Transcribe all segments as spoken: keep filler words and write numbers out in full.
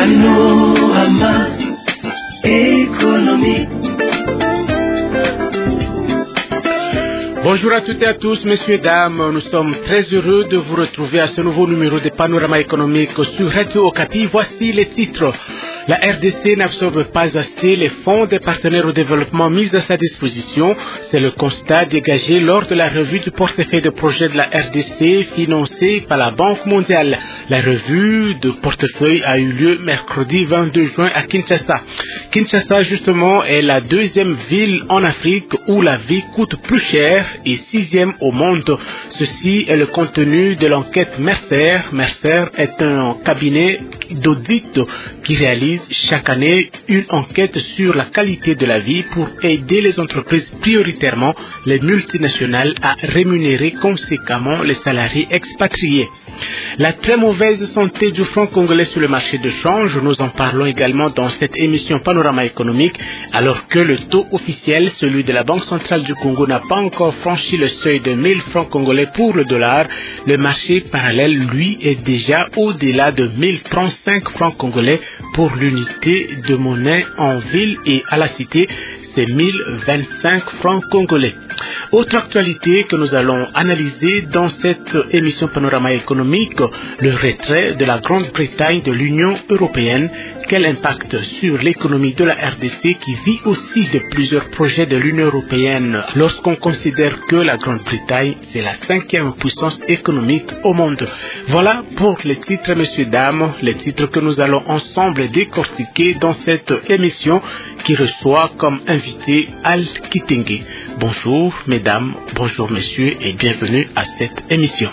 Panorama économique. Bonjour à toutes et à tous, messieurs et dames. Nous sommes très heureux de vous retrouver à ce nouveau numéro de Panorama économique sur Radio Okapi. Voici les titres. La R D C n'absorbe pas assez les fonds des partenaires au développement mis à sa disposition. C'est le constat dégagé lors de la revue du portefeuille de projet de la R D C financée par la Banque mondiale. La revue de portefeuille a eu lieu mercredi vingt-deux juin à Kinshasa. Kinshasa, justement, est la deuxième ville en Afrique où la vie coûte plus cher et sixième au monde. Ceci est le contenu de l'enquête Mercer. Mercer est un cabinet d'audit qui réalise chaque année une enquête sur la qualité de la vie pour aider les entreprises, prioritairement les multinationales, à rémunérer conséquemment les salariés expatriés. La très mauvaise santé du franc congolais sur le marché de change, nous en parlons également dans cette émission Panorama économique, alors que le taux officiel, celui de la Banque centrale du Congo, n'a pas encore franchi le seuil de mille francs congolais pour le dollar. Le marché parallèle, lui, est déjà au-delà de mille trente-cinq francs congolais pour l'unité de monnaie en ville et à la cité, c'est mille vingt-cinq francs congolais. Autre actualité que nous allons analyser dans cette émission Panorama économique, le retrait de la Grande-Bretagne de l'Union européenne. Quel impact sur l'économie de la R D C qui vit aussi de plusieurs projets de l'Union européenne lorsqu'on considère que la Grande-Bretagne, c'est la cinquième puissance économique au monde. Voilà pour les titres, messieurs, dames, les titres que nous allons ensemble décortiquer dans cette émission qui reçoit comme invité Al Kitenge. Bonjour mesdames, bonjour messieurs et bienvenue à cette émission.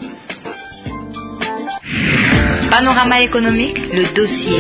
Panorama économique, le dossier.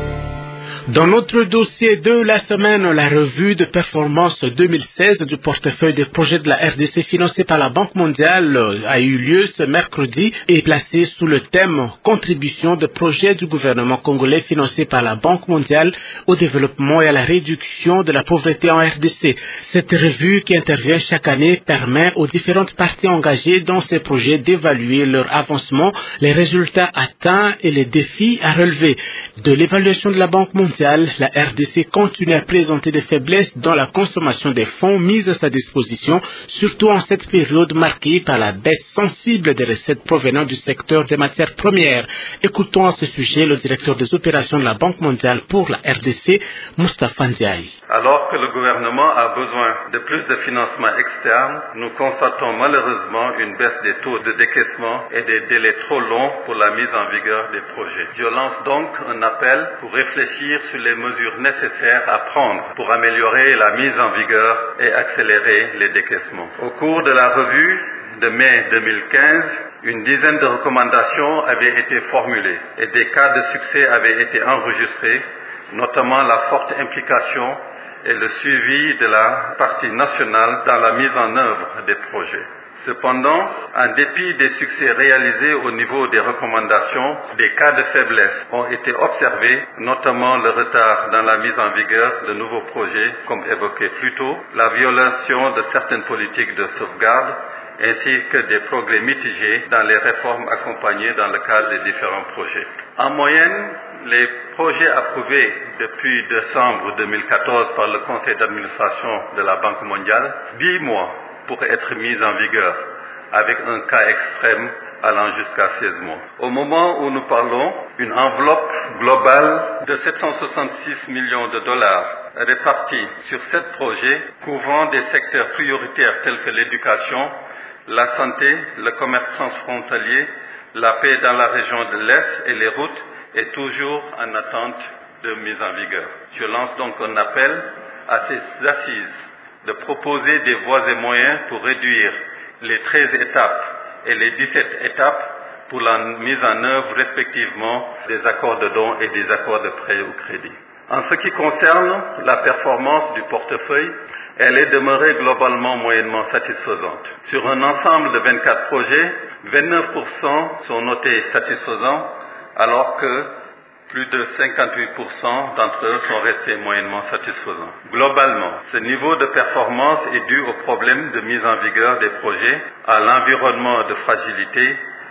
Dans notre dossier de la semaine, la revue de performance deux mille seize du portefeuille des projets de la R D C financé par la Banque mondiale a eu lieu ce mercredi et placé sous le thème « Contribution de projets du gouvernement congolais financé par la Banque mondiale au développement et à la réduction de la pauvreté en R D C ». Cette revue qui intervient chaque année permet aux différentes parties engagées dans ces projets d'évaluer leur avancement, les résultats atteints et les défis à relever. De l'évaluation de la Banque mondiale, la R D C continue à présenter des faiblesses dans la consommation des fonds mis à sa disposition, surtout en cette période marquée par la baisse sensible des recettes provenant du secteur des matières premières. Écoutons à ce sujet le directeur des opérations de la Banque mondiale pour la R D C, Moustapha Ndiaye. Alors que le gouvernement a besoin de plus de financement externe, nous constatons malheureusement une baisse des taux de décaissement et des délais trop longs pour la mise en vigueur des projets. Je lance donc un appel pour réfléchir sur les mesures nécessaires à prendre pour améliorer la mise en vigueur et accélérer les décaissements. Au cours de la revue de mai deux mille quinze, une dizaine de recommandations avaient été formulées et des cas de succès avaient été enregistrés, notamment la forte implication et le suivi de la partie nationale dans la mise en œuvre des projets. Cependant, en dépit des succès réalisés au niveau des recommandations, des cas de faiblesse ont été observés, notamment le retard dans la mise en vigueur de nouveaux projets, comme évoqué plus tôt, la violation de certaines politiques de sauvegarde, ainsi que des progrès mitigés dans les réformes accompagnées dans le cadre des différents projets. En moyenne, les projets approuvés depuis décembre deux mille quatorze par le conseil d'administration de la Banque mondiale, dix mois pour être mis en vigueur, avec un cas extrême allant jusqu'à seize mois. Au moment où nous parlons, une enveloppe globale de sept cent soixante-six millions de dollars répartis sur sept projets couvrant des secteurs prioritaires tels que l'éducation, la santé, le commerce transfrontalier, la paix dans la région de l'Est et les routes est toujours en attente de mise en vigueur. Je lance donc un appel à ces assises de proposer des voies et moyens pour réduire les treize étapes et les dix-sept étapes pour la mise en œuvre respectivement des accords de dons et des accords de prêt ou crédit. En ce qui concerne la performance du portefeuille, elle est demeurée globalement moyennement satisfaisante. Sur un ensemble de vingt-quatre projets, vingt-neuf pour cent sont notés satisfaisants, alors que plus de cinquante-huit pour cent d'entre eux sont restés moyennement satisfaisants. Globalement, ce niveau de performance est dû au problème de mise en vigueur des projets, à l'environnement de fragilité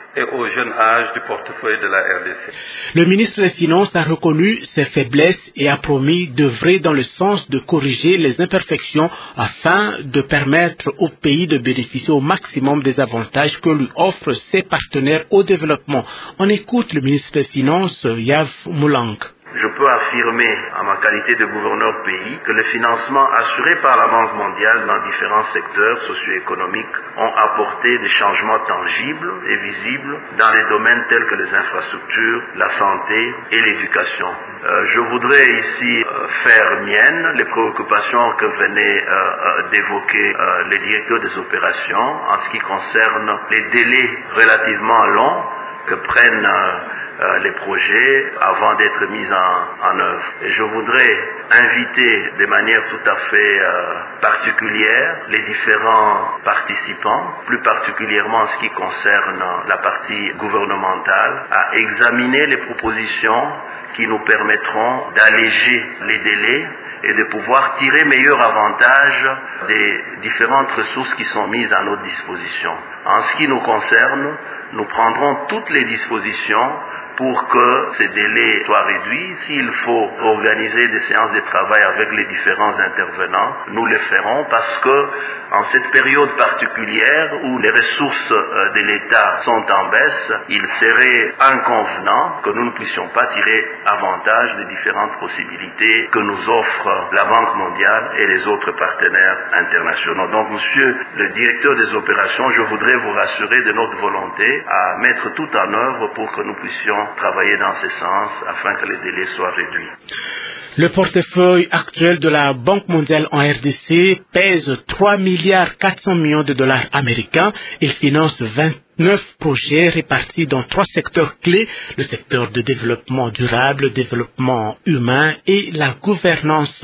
et au jeune âge du portefeuille de la R D C. Le ministre des Finances a reconnu ses faiblesses et a promis d'œuvrer dans le sens de corriger les imperfections afin de permettre au pays de bénéficier au maximum des avantages que lui offrent ses partenaires au développement. On écoute le ministre des Finances, Yav Moulang. Je peux affirmer, en ma qualité de gouverneur pays, que les financements assurés par la Banque mondiale dans différents secteurs socio-économiques ont apporté des changements tangibles et visibles dans les domaines tels que les infrastructures, la santé et l'éducation. Euh, je voudrais ici euh, faire miennes les préoccupations que venaient euh, euh, d'évoquer euh, les directeurs des opérations en ce qui concerne les délais relativement longs que prennent euh, Euh, les projets avant d'être mis en, en œuvre. Et je voudrais inviter de manière tout à fait euh, particulière les différents participants, plus particulièrement en ce qui concerne la partie gouvernementale, à examiner les propositions qui nous permettront d'alléger les délais et de pouvoir tirer meilleur avantage des différentes ressources qui sont mises à notre disposition. En ce qui nous concerne, nous prendrons toutes les dispositions pour que ces délais soient réduits. S'il faut organiser des séances de travail avec les différents intervenants, nous le ferons parce que en cette période particulière où les ressources de l'État sont en baisse, il serait inconvenant que nous ne puissions pas tirer avantage des différentes possibilités que nous offre la Banque mondiale et les autres partenaires internationaux. Donc, monsieur le directeur des opérations, je voudrais vous rassurer de notre volonté à mettre tout en œuvre pour que nous puissions travailler dans ce sens afin que les délais soient réduits. Le portefeuille actuel de la Banque mondiale en R D C pèse trois milliards quatre cents millions de dollars américains. Il finance vingt-neuf projets répartis dans trois secteurs clés, le secteur de développement durable, le développement humain et la gouvernance.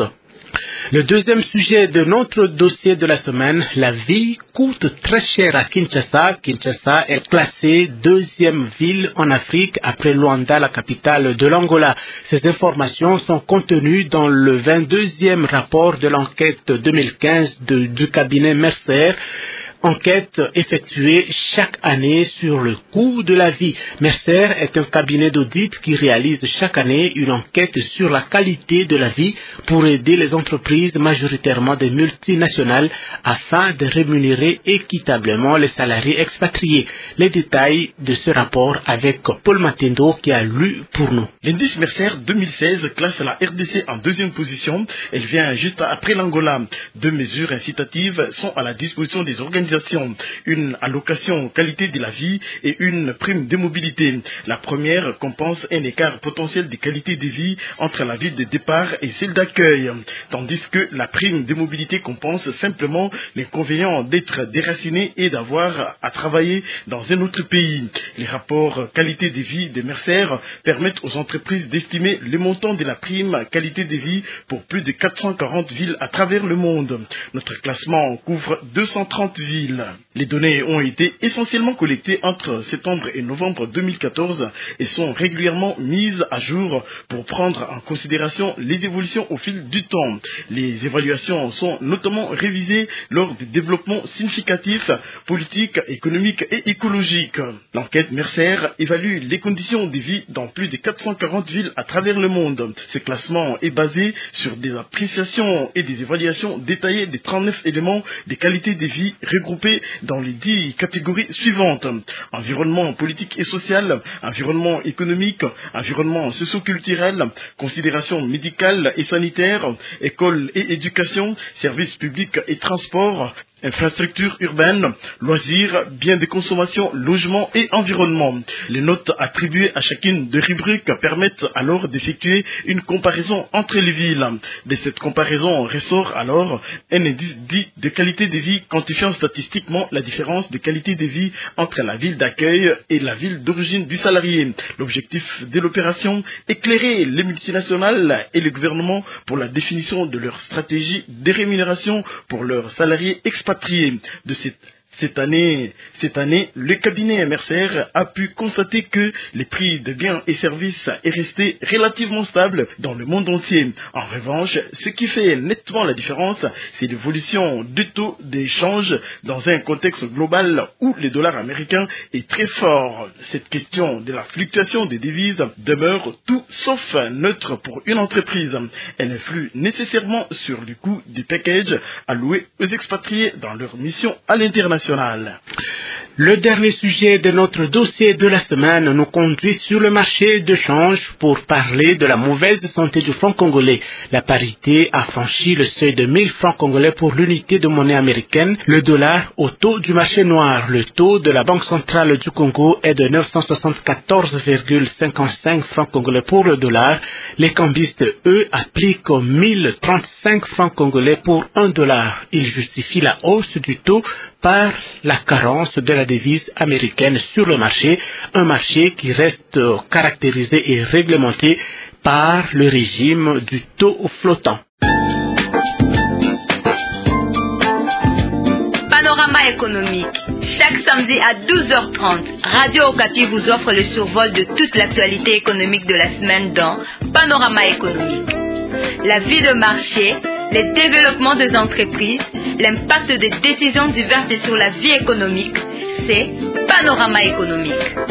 Le deuxième sujet de notre dossier de la semaine, la vie coûte très cher à Kinshasa. Kinshasa est classée deuxième ville en Afrique après Luanda, la capitale de l'Angola. Ces informations sont contenues dans le vingt-deuxième rapport de l'enquête deux mille quinze de, du cabinet Mercer. Enquête effectuée chaque année sur le coût de la vie. Mercer est un cabinet d'audit qui réalise chaque année une enquête sur la qualité de la vie pour aider les entreprises, majoritairement des multinationales, afin de rémunérer équitablement les salariés expatriés. Les détails de ce rapport avec Paul Matendo qui a lu pour nous. L'indice Mercer deux mille seize classe la R D C en deuxième position. Elle vient juste après l'Angola. Deux mesures incitatives sont à la disposition des organisations. Une allocation qualité de la vie et une prime de mobilité. La première compense un écart potentiel de qualité de vie entre la ville de départ et celle d'accueil, tandis que la prime de mobilité compense simplement l'inconvénient d'être déraciné et d'avoir à travailler dans un autre pays. Les rapports qualité de vie de Mercer permettent aux entreprises d'estimer le montant de la prime qualité de vie pour plus de quatre cent quarante villes à travers le monde. Notre classement couvre deux cent trente villes. Les données ont été essentiellement collectées entre septembre et novembre deux mille quatorze et sont régulièrement mises à jour pour prendre en considération les évolutions au fil du temps. Les évaluations sont notamment révisées lors des développements significatifs politiques, économiques et écologiques. L'enquête Mercer évalue les conditions de vie dans plus de quatre cent quarante villes à travers le monde. Ce classement est basé sur des appréciations et des évaluations détaillées des trente-neuf éléments des qualités de vie regroupés dans les dix catégories suivantes: environnement politique et social, environnement économique, environnement socio-culturel, considérations médicales et sanitaires, école et éducation, services publics et transports, infrastructures urbaines, loisirs, biens de consommation, logement et environnement. Les notes attribuées à chacune des rubriques permettent alors d'effectuer une comparaison entre les villes. De cette comparaison ressort alors un indice dit de qualité de vie quantifiant statistiquement la différence de qualité de vie entre la ville d'accueil et la ville d'origine du salarié. L'objectif de l'opération, éclairer les multinationales et les gouvernements pour la définition de leur stratégie de rémunération pour leurs salariés expatriés. De cette Cette année, cette année, le cabinet Mercer a pu constater que les prix de biens et services est resté relativement stable dans le monde entier. En revanche, ce qui fait nettement la différence, c'est l'évolution du taux d'échange dans un contexte global où le dollar américain est très fort. Cette question de la fluctuation des devises demeure tout sauf neutre pour une entreprise. Elle influe nécessairement sur le coût des packages alloués aux expatriés dans leur mission à l'international. Le dernier sujet de notre dossier de la semaine nous conduit sur le marché de change pour parler de la mauvaise santé du franc congolais. La parité a franchi le seuil de mille francs congolais pour l'unité de monnaie américaine. Le dollar au taux du marché noir. Le taux de la Banque centrale du Congo est de neuf cent soixante-quatorze virgule cinquante-cinq francs congolais pour le dollar. Les cambistes, eux, appliquent mille trente-cinq francs congolais pour un dollar. Ils justifient la hausse du taux par la carence de la devise américaine sur le marché, un marché qui reste caractérisé et réglementé par le régime du taux flottant. Panorama économique. Chaque samedi à douze heures trente, Radio Okapi vous offre le survol de toute l'actualité économique de la semaine dans Panorama économique. La vie de marché, les développements des entreprises, l'impact des décisions diverses sur la vie économique, c'est Panorama économique.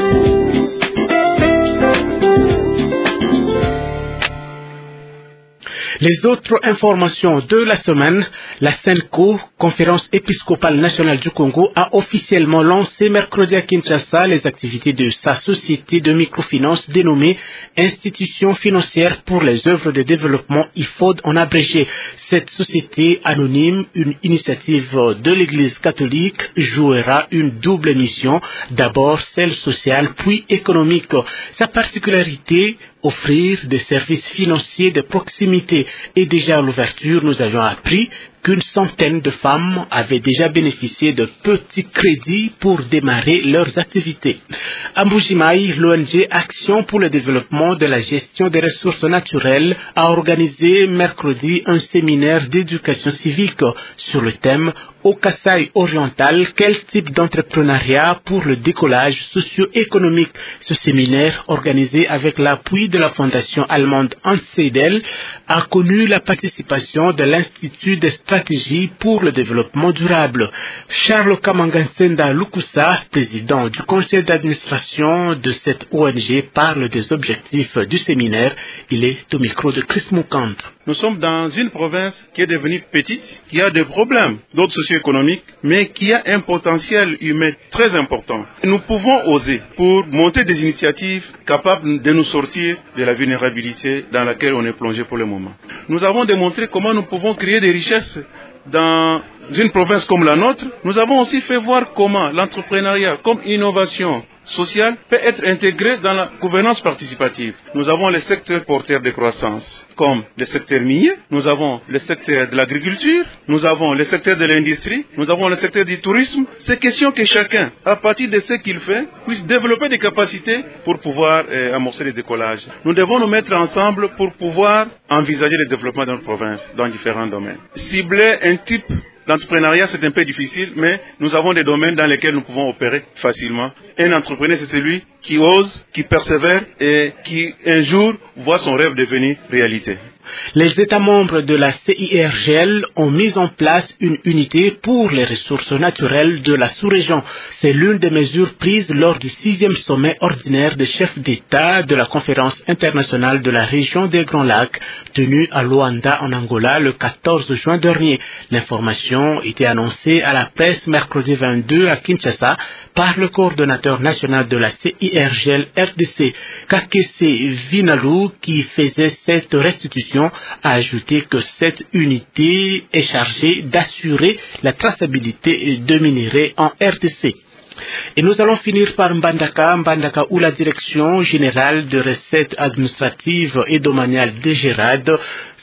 Les autres informations de la semaine, la SENCO, Conférence épiscopale nationale du Congo, a officiellement lancé mercredi à Kinshasa les activités de sa société de microfinance dénommée Institution financière pour les œuvres de développement I F O D en abrégé. Cette société anonyme, une initiative de l'Église catholique, jouera une double mission, d'abord celle sociale puis économique. Sa particularité, offrir des services financiers de proximité. Et déjà à l'ouverture, nous avions appris qu'une centaine de femmes avaient déjà bénéficié de petits crédits pour démarrer leurs activités. À Mbujimaï, l'O N G Action pour le développement de la gestion des ressources naturelles a organisé mercredi un séminaire d'éducation civique sur le thème au Kasaï oriental, quel type d'entrepreneuriat pour le décollage socio-économique. Ce séminaire, organisé avec l'appui de la fondation allemande Ansedel, a connu la participation de l'Institut de stratégie pour le développement durable. Charles Kamangansenda Lukusa, président du conseil d'administration de cette O N G, parle des objectifs du séminaire. Il est au micro de Chris Moukand. Nous sommes dans une province qui est devenue petite, qui a des problèmes d'ordre socio-économique, mais qui a un potentiel humain très important. Nous pouvons oser pour monter des initiatives capables de nous sortir de la vulnérabilité dans laquelle on est plongé pour le moment. Nous avons démontré comment nous pouvons créer des richesses dans une province comme la nôtre. Nous avons aussi fait voir comment l'entrepreneuriat comme innovation sociale peut être intégré dans la gouvernance participative. Nous avons les secteurs porteurs de croissance, comme le secteur minier, nous avons le secteur de l'agriculture, nous avons le secteur de l'industrie, nous avons le secteur du tourisme. C'est question que chacun, à partir de ce qu'il fait, puisse développer des capacités pour pouvoir euh, amorcer le décollage. Nous devons nous mettre ensemble pour pouvoir envisager le développement de notre province dans différents domaines. Cibler un type l'entrepreneuriat, c'est un peu difficile, mais nous avons des domaines dans lesquels nous pouvons opérer facilement. Un entrepreneur, c'est celui qui ose, qui persévère et qui, un jour, voit son rêve devenir réalité. Les États membres de la C I R G L ont mis en place une unité pour les ressources naturelles de la sous-région. C'est l'une des mesures prises lors du sixième sommet ordinaire des chefs d'État de la conférence internationale de la région des Grands Lacs, tenue à Luanda en Angola le quatorze juin dernier. L'information était annoncée à la presse mercredi vingt-deux à Kinshasa par le coordonnateur national de la C I R G L R D C, Kakese Vinalu, qui faisait cette restitution, a ajouté que cette unité est chargée d'assurer la traçabilité de minerais en R D C. Et nous allons finir par Mbandaka, Mbandaka où la direction générale de recettes administratives et domaniales de Gérard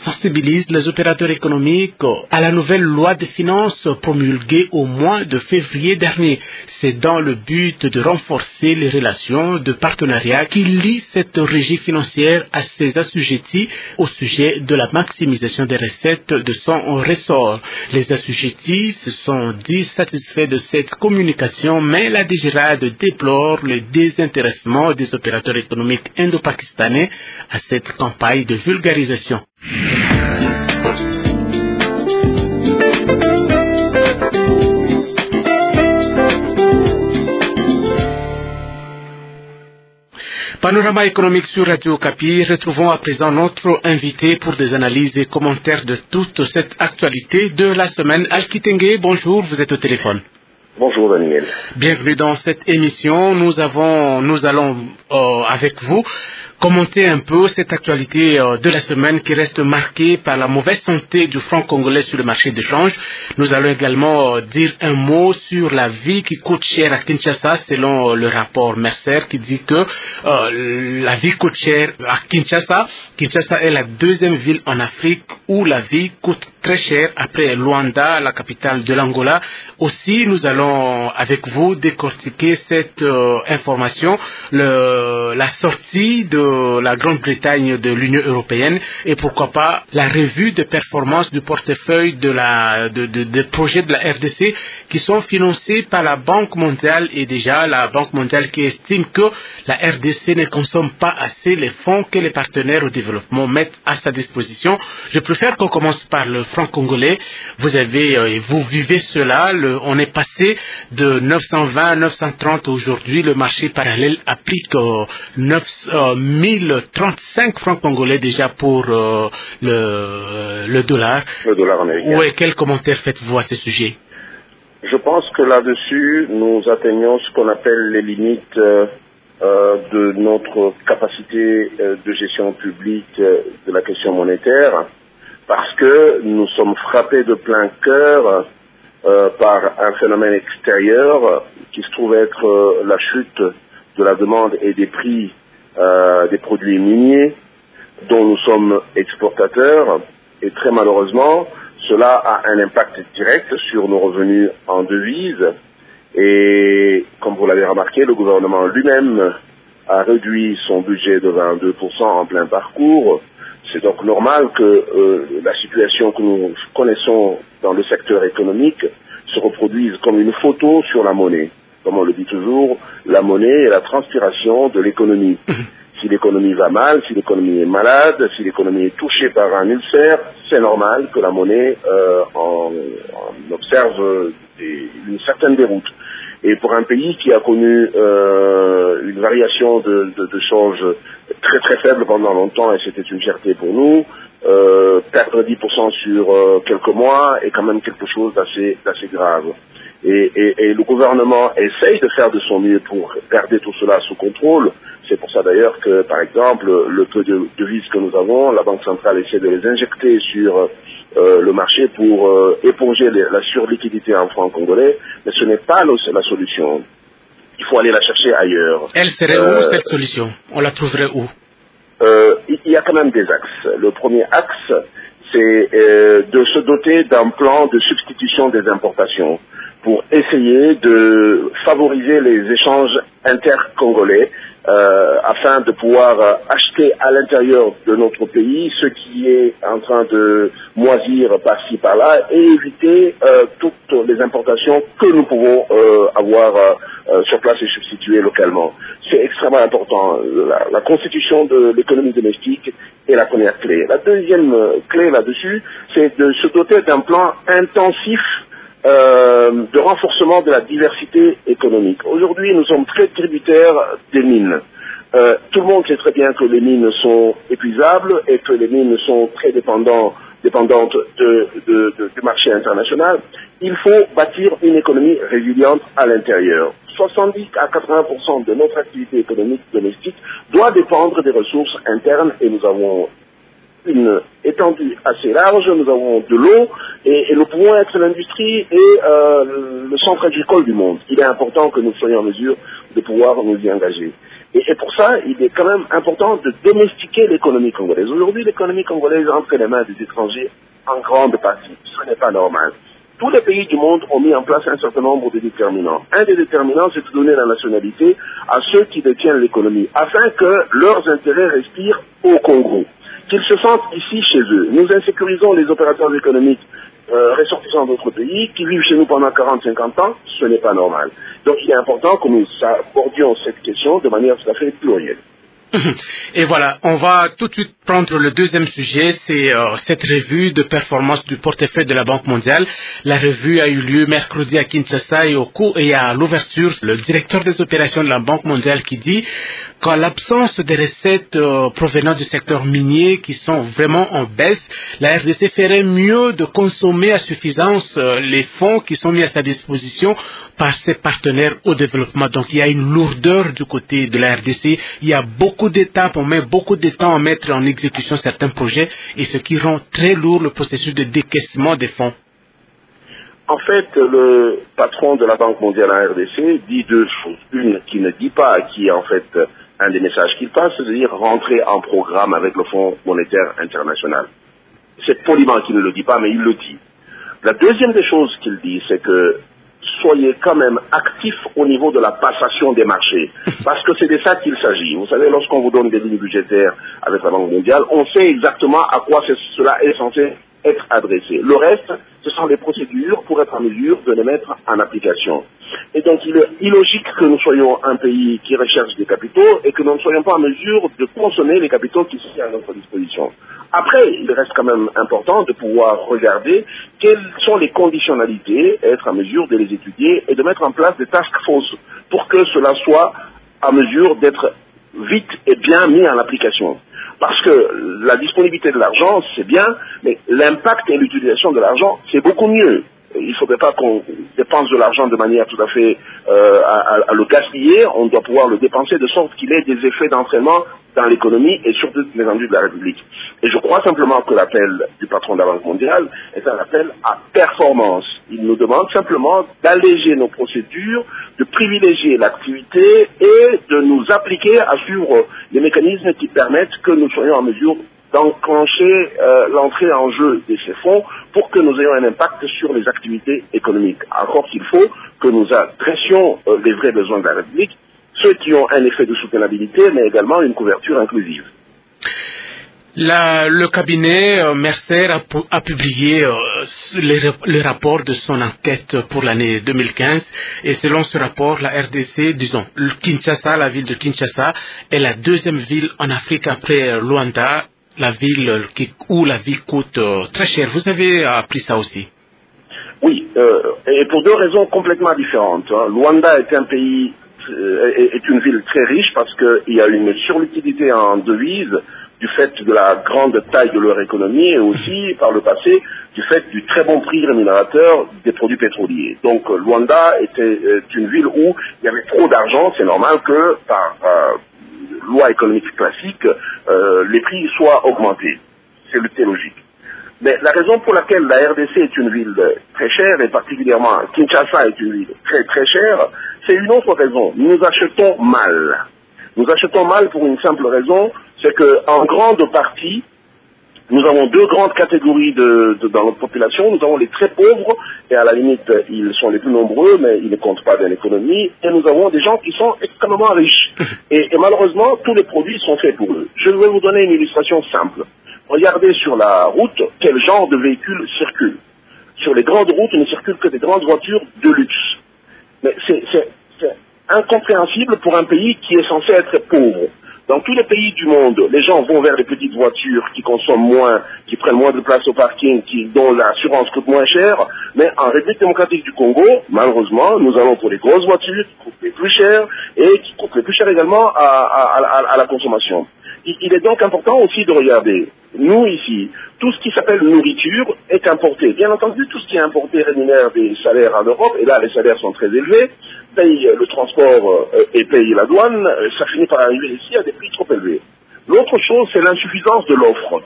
sensibilise les opérateurs économiques à la nouvelle loi de finances promulguée au mois de février dernier. C'est dans le but de renforcer les relations de partenariat qui lient cette régie financière à ses assujettis au sujet de la maximisation des recettes de son ressort. Les assujettis se sont dit satisfaits de cette communication, mais la D G R A D déplore le désintéressement des opérateurs économiques indo-pakistanais à cette campagne de vulgarisation. Panorama économique sur Radio Okapi. Retrouvons à présent notre invité pour des analyses et commentaires de toute cette actualité de la semaine. Alkitenge, bonjour, vous êtes au téléphone. Bonjour Daniel. Bienvenue dans cette émission. Nous avons, nous allons euh, avec vous commenter un peu cette actualité euh, de la semaine qui reste marquée par la mauvaise santé du franc congolais sur le marché d'échange. Nous allons également euh, dire un mot sur la vie qui coûte cher à Kinshasa selon euh, le rapport Mercer qui dit que euh, la vie coûte cher à Kinshasa. Kinshasa est la deuxième ville en Afrique où la vie coûte très cher après Luanda, la capitale de l'Angola. Aussi, nous allons avec vous décortiquer cette euh, information, le, la sortie de la Grande-Bretagne de l'Union européenne et pourquoi pas la revue de performance du portefeuille de la de, de, de projets de la R D C qui sont financés par la Banque mondiale et déjà la Banque mondiale qui estime que la R D C ne consomme pas assez les fonds que les partenaires au développement mettent à sa disposition. Je préfère qu'on commence par le franc congolais. Vous avez euh, vous vivez cela. Le, on est passé de neuf cent vingt à neuf cent trente aujourd'hui. Le marché parallèle applique euh, neuf mille trente-cinq francs congolais déjà pour euh, le, le dollar. Le dollar américain. Ouais, quel commentaire faites-vous à ce sujet? Je pense que là-dessus, nous atteignons ce qu'on appelle les limites euh, euh, de notre capacité euh, de gestion publique euh, de la question monétaire, parce que nous sommes frappés de plein cœur euh, par un phénomène extérieur qui se trouve être euh, la chute de la demande et des prix Euh, des produits miniers dont nous sommes exportateurs et très malheureusement cela a un impact direct sur nos revenus en devises et comme vous l'avez remarqué, le gouvernement lui-même a réduit son budget de vingt-deux pour cent en plein parcours. C'est donc normal que euh, la situation que nous connaissons dans le secteur économique se reproduise comme une photo sur la monnaie. Comme on le dit toujours, la monnaie est la transpiration de l'économie. Si l'économie va mal, si l'économie est malade, si l'économie est touchée par un ulcère, c'est normal que la monnaie euh, en, en observe des, une certaine déroute. Et pour un pays qui a connu euh, une variation de, de, de change très très faible pendant longtemps, et c'était une fierté pour nous, euh, perdre dix pour cent sur euh, quelques mois est quand même quelque chose d'assez, d'assez grave. Et, et, et le gouvernement essaye de faire de son mieux pour garder tout cela sous contrôle. C'est pour ça d'ailleurs que, par exemple, le peu de devises que nous avons, la Banque centrale essaie de les injecter sur euh, le marché pour euh, éponger les, la surliquidité en francs congolais, mais ce n'est pas le, la solution. Il faut aller la chercher ailleurs. Elle serait euh, où cette solution? On la trouverait où? euh, Il y a quand même des axes. Le premier axe, c'est euh, de se doter d'un plan de substitution des importations pour essayer de favoriser les échanges inter-congolais euh, afin de pouvoir euh, acheter à l'intérieur de notre pays ce qui est en train de moisir par-ci par-là et éviter euh, toutes les importations que nous pouvons euh, avoir euh, sur place et substituer localement. C'est extrêmement important. La, la constitution de l'économie domestique est la première clé. La deuxième clé là-dessus, c'est de se doter d'un plan intensif Euh, de renforcement de la diversité économique. Aujourd'hui, nous sommes très tributaires des mines. Euh, tout le monde sait très bien que les mines sont épuisables et que les mines sont très dépendants, dépendantes de, de, de, du marché international. Il faut bâtir une économie résiliente à l'intérieur. soixante-dix à quatre-vingts pour cent de notre activité économique domestique doit dépendre des ressources internes et nous avons une étendue assez large, nous avons de l'eau et, et nous pouvons être l'industrie et euh, le centre agricole du monde. Il est important que nous soyons en mesure de pouvoir nous y engager. Et, et pour ça, il est quand même important de domestiquer l'économie congolaise. Aujourd'hui, l'économie congolaise entre les mains des étrangers en grande partie. Ce n'est pas normal. Tous les pays du monde ont mis en place un certain nombre de déterminants. Un des déterminants, c'est de donner la nationalité à ceux qui détiennent l'économie, afin que leurs intérêts respirent au Congo, qu'ils se sentent ici chez eux. Nous insécurisons les opérateurs économiques euh, ressortissants d'autres pays qui vivent chez nous pendant quarante à cinquante ans, ce n'est pas normal. Donc il est important que nous abordions cette question de manière tout à fait plurielle. Et voilà, on va tout de suite prendre le deuxième sujet, c'est euh, cette revue de performance du portefeuille de la Banque mondiale. La revue a eu lieu mercredi à Kinshasa et au cours et à l'ouverture, le directeur des opérations de la Banque mondiale qui dit qu'en l'absence des recettes euh, provenant du secteur minier qui sont vraiment en baisse, la R D C ferait mieux de consommer à suffisance euh, les fonds qui sont mis à sa disposition par ses partenaires au développement. Donc il y a une lourdeur du côté de la R D C, il y a beaucoup d'étapes, on met beaucoup de temps à mettre en exécution certains projets et ce qui rend très lourd le processus de décaissement des fonds. En fait, le patron de la Banque mondiale en R D C dit deux choses. Une qu'il ne dit pas, qui est en fait un des messages qu'il passe, c'est-à-dire rentrer en programme avec le Fonds monétaire international. C'est poliment qu'il ne le dit pas, mais il le dit. La deuxième des choses qu'il dit, c'est que soyez quand même actifs au niveau de la passation des marchés. Parce que c'est de ça qu'il s'agit. Vous savez, lorsqu'on vous donne des lignes budgétaires avec la Banque mondiale, on sait exactement à quoi cela est censé être adressé. Le reste, ce sont des procédures pour être en mesure de les mettre en application. Et donc, il est illogique que nous soyons un pays qui recherche des capitaux et que nous ne soyons pas en mesure de consommer les capitaux qui sont à notre disposition. Après, il reste quand même important de pouvoir regarder quelles sont les conditionnalités, être en mesure de les étudier et de mettre en place des task forces pour que cela soit en mesure d'être vite et bien mis en application. Parce que la disponibilité de l'argent, c'est bien, mais l'impact et l'utilisation de l'argent, c'est beaucoup mieux. Il ne faudrait pas qu'on dépense de l'argent de manière tout à fait euh, à, à le gaspiller. On doit pouvoir le dépenser de sorte qu'il ait des effets d'entraînement dans l'économie et sur toute l'étendue de la République. Et je crois simplement que l'appel du patron de la Banque mondiale est un appel à performance. Il nous demande simplement d'alléger nos procédures, de privilégier l'activité et de nous appliquer à suivre les mécanismes qui permettent que nous soyons en mesure d'enclencher euh, l'entrée en jeu de ces fonds pour que nous ayons un impact sur les activités économiques. Encore qu'il faut que nous adressions euh, les vrais besoins de la République, ceux qui ont un effet de soutenabilité, mais également une couverture inclusive. La, le cabinet euh, Mercer a, a publié euh, le, le rapport de son enquête pour l'année deux mille quinze et selon ce rapport, la R D C, disons, le Kinshasa, la ville de Kinshasa, est la deuxième ville en Afrique après Luanda, la ville qui, où la vie coûte euh, très cher. Vous avez appris ça aussi? Oui, euh, et pour deux raisons complètement différentes. Hein. Luanda est un pays, euh, est, est une ville très riche parce qu'il y a une surliquidité en devises du fait de la grande taille de leur économie et aussi, par le passé, du fait du très bon prix rémunérateur des produits pétroliers. Donc, Luanda était euh, une ville où il y avait trop d'argent. C'est normal que, par euh, loi économique classique, euh, les prix soient augmentés. C'est logique. Mais la raison pour laquelle la R D C est une ville très chère, et particulièrement Kinshasa est une ville très très chère, c'est une autre raison. Nous achetons mal. Nous achetons mal pour une simple raison, c'est qu'en grande partie, nous avons deux grandes catégories de, de, dans notre population. Nous avons les très pauvres, et à la limite, ils sont les plus nombreux, mais ils ne comptent pas dans l'économie. Et nous avons des gens qui sont extrêmement riches. Et, et malheureusement, tous les produits sont faits pour eux. Je vais vous donner une illustration simple. Regardez sur la route quel genre de véhicules circulent. Sur les grandes routes, il ne circule que des grandes voitures de luxe. Mais c'est, c'est, c'est incompréhensible pour un pays qui est censé être pauvre. Dans tous les pays du monde, les gens vont vers les petites voitures qui consomment moins, qui prennent moins de place au parking, qui, dont l'assurance coûte moins cher. Mais en République démocratique du Congo, malheureusement, nous allons pour les grosses voitures qui coûtent les plus cher et qui coûtent les plus cher également à, à, à, à la consommation. Il, il est donc important aussi de regarder, nous ici, tout ce qui s'appelle nourriture est importé. Bien entendu, tout ce qui est importé rémunère des salaires en Europe, et là les salaires sont très élevés, paye le transport euh, et paye la douane, ça finit par arriver ici à des prix trop élevés. L'autre chose, c'est l'insuffisance de l'offre.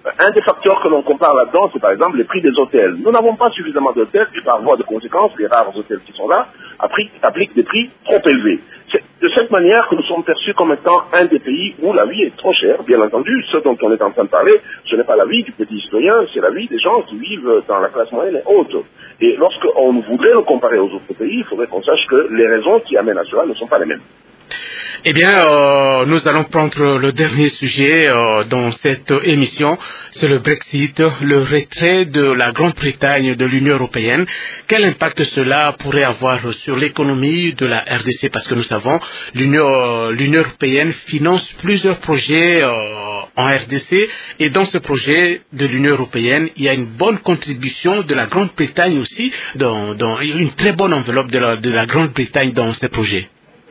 Un des facteurs que l'on compare là-dedans, c'est par exemple les prix des hôtels. Nous n'avons pas suffisamment d'hôtels et par voie de conséquence, les rares hôtels qui sont là appliquent des prix trop élevés. C'est de cette manière que nous sommes perçus comme étant un des pays où la vie est trop chère. Bien entendu, ce dont on est en train de parler, ce n'est pas la vie du petit citoyen, c'est la vie des gens qui vivent dans la classe moyenne et haute. Et lorsqu'on voudrait le comparer aux autres pays, il faudrait qu'on sache que les raisons qui amènent à cela ne sont pas les mêmes. Eh bien, euh, nous allons prendre le dernier sujet euh, dans cette émission, c'est le Brexit, le retrait de la Grande-Bretagne de l'Union européenne. Quel impact cela pourrait avoir sur l'économie de la R D C? Parce que nous savons, l'Union, euh, l'Union européenne finance plusieurs projets euh, en R D C, et dans ce projet de l'Union européenne, il y a une bonne contribution de la Grande-Bretagne aussi, dans, dans une très bonne enveloppe de la, de la Grande-Bretagne dans ces projets.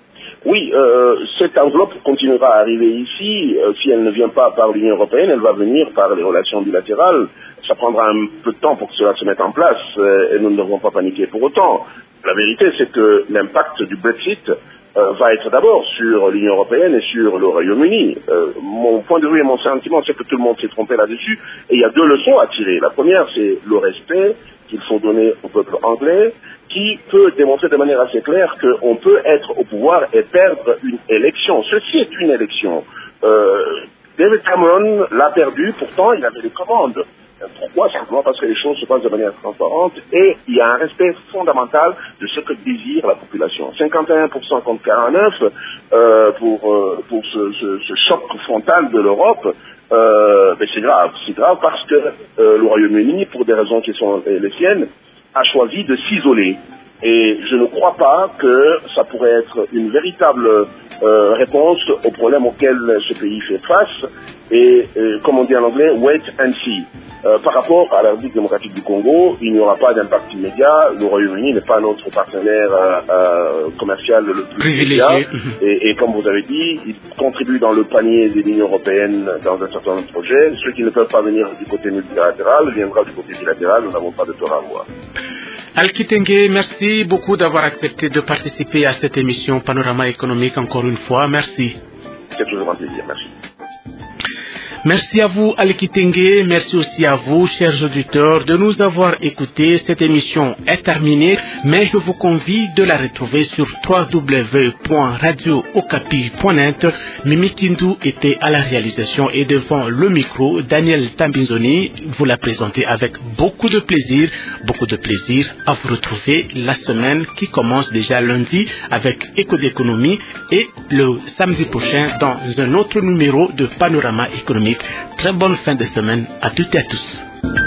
Oui, euh, cette enveloppe continuera à arriver ici. Euh, si elle ne vient pas par l'Union européenne, elle va venir par les relations bilatérales. Ça prendra un peu de temps pour que cela se mette en place euh, et nous ne devons pas paniquer pour autant. La vérité, c'est que l'impact du Brexit euh, va être d'abord sur l'Union européenne et sur le Royaume-Uni. Euh, mon point de vue et mon sentiment, c'est que tout le monde s'est trompé là-dessus. Et il y a deux leçons à tirer. La première, c'est le respect qu'il faut donner au peuple anglais, qui peut démontrer de manière assez claire qu'on peut être au pouvoir et perdre une élection. Ceci est une élection. Euh, David Cameron l'a perdu, pourtant il avait les commandes. Pourquoi? Simplement parce que les choses se passent de manière transparente et il y a un respect fondamental de ce que désire la population. cinquante et un pour cent contre quarante-neuf pour cent euh, pour, euh, pour ce, ce, ce choc frontal de l'Europe. Euh, mais c'est grave. C'est grave parce que euh, le Royaume-Uni, pour des raisons qui sont les siennes, a choisi de s'isoler. Et je ne crois pas que ça pourrait être une véritable euh, réponse aux problèmes auxquels ce pays fait face. Et, euh, comme on dit en anglais, wait and see. Euh, par rapport à la République démocratique du Congo, il n'y aura pas d'impact immédiat. Le Royaume-Uni n'est pas notre partenaire euh, euh, commercial le plus privilégié. Et, et comme vous avez dit, il contribue dans le panier de l'Union européenne dans un certain nombre de projets. Ceux qui ne peuvent pas venir du côté multilatéral viendront du côté bilatéral. Nous n'avons pas de tort à voir. Alkitenge, merci beaucoup d'avoir accepté de participer à cette émission Panorama économique encore une fois. Merci. C'est toujours un plaisir. Merci. Merci à vous, Alkitenge. Merci aussi à vous, chers auditeurs, de nous avoir écoutés. Cette émission est terminée, mais je vous convie de la retrouver sur w w w point radio okapi point net. Mimi Kindu était à la réalisation et devant le micro, Daniel Tambinzoni vous l'a présenté avec beaucoup de plaisir, beaucoup de plaisir à vous retrouver la semaine qui commence déjà lundi avec Éco d'économie et le samedi prochain dans un autre numéro de Panorama économique. Très bonne fin de semaine à toutes et à tous.